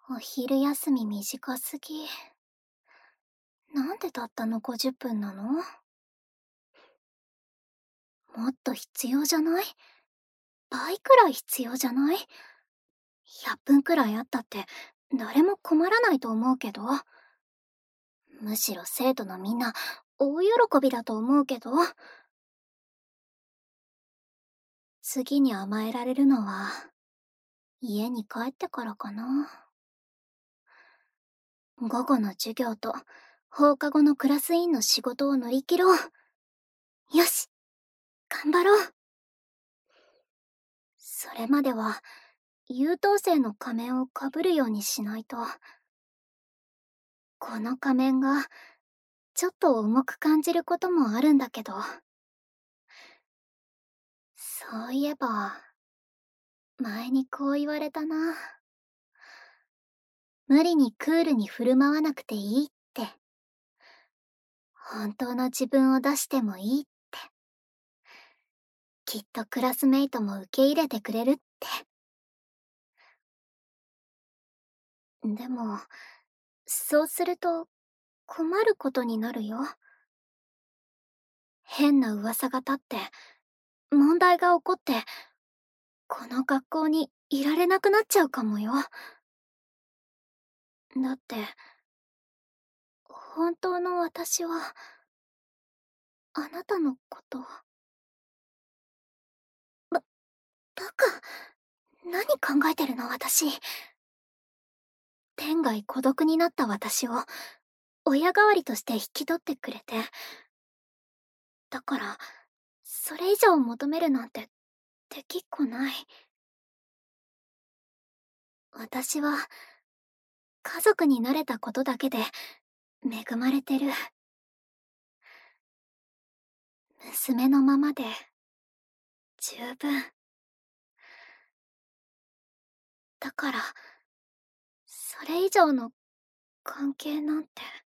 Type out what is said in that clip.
お昼休み短すぎ。なんでたったの50分なの？もっと必要じゃない？倍くらい必要じゃない？ 100 分くらいあったって誰も困らないと思うけど。むしろ生徒のみんな大喜びだと思うけど。次に甘えられるのは家に帰ってからかな。午後の授業と放課後のクラス委員の仕事を乗り切ろう。よし、頑張ろう。それまでは優等生の仮面をかぶるようにしないと。この仮面がちょっと重く感じることもあるんだけど。そういえば前にこう言われたな。無理にクールに振る舞わなくていいって。本当の自分を出してもいいって。きっとクラスメイトも受け入れてくれるって。でも、そうすると困ることになるよ。変な噂が立って、問題が起こって、この学校にいられなくなっちゃうかもよ。だって、本当の私は、あなたのこと。バカ。何考えてるの私。天涯孤独になった私を、親代わりとして引き取ってくれて。だから、それ以上求めるなんて、できっこない。私は、家族になれたことだけで、恵まれてる。娘のままで、十分。だから、それ以上の関係なんて。